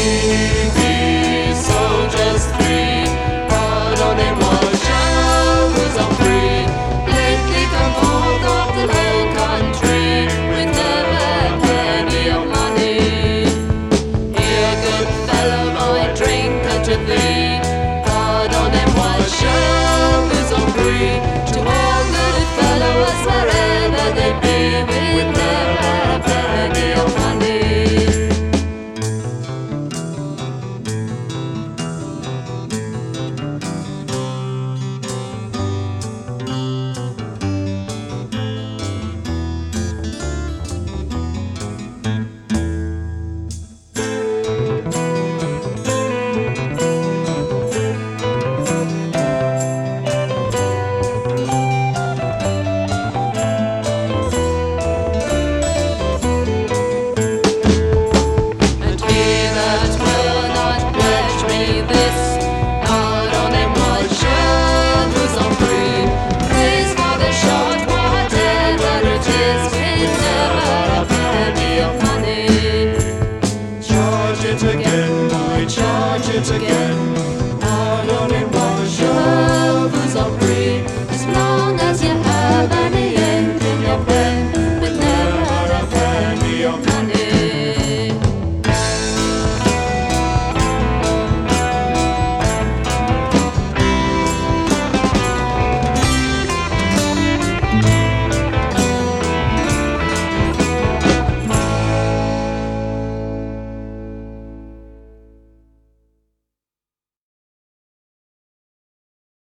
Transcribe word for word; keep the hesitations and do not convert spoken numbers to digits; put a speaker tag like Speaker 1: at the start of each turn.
Speaker 1: These soldiers three, pardon him while Jean was on free. Lately come forth of the low country with never a penny of money. Here, good fellow, my drink unto thee. Pardon him while Jean was on free. To all good fellows wherever they be, with never a penny of money. Again, boy, charge it again.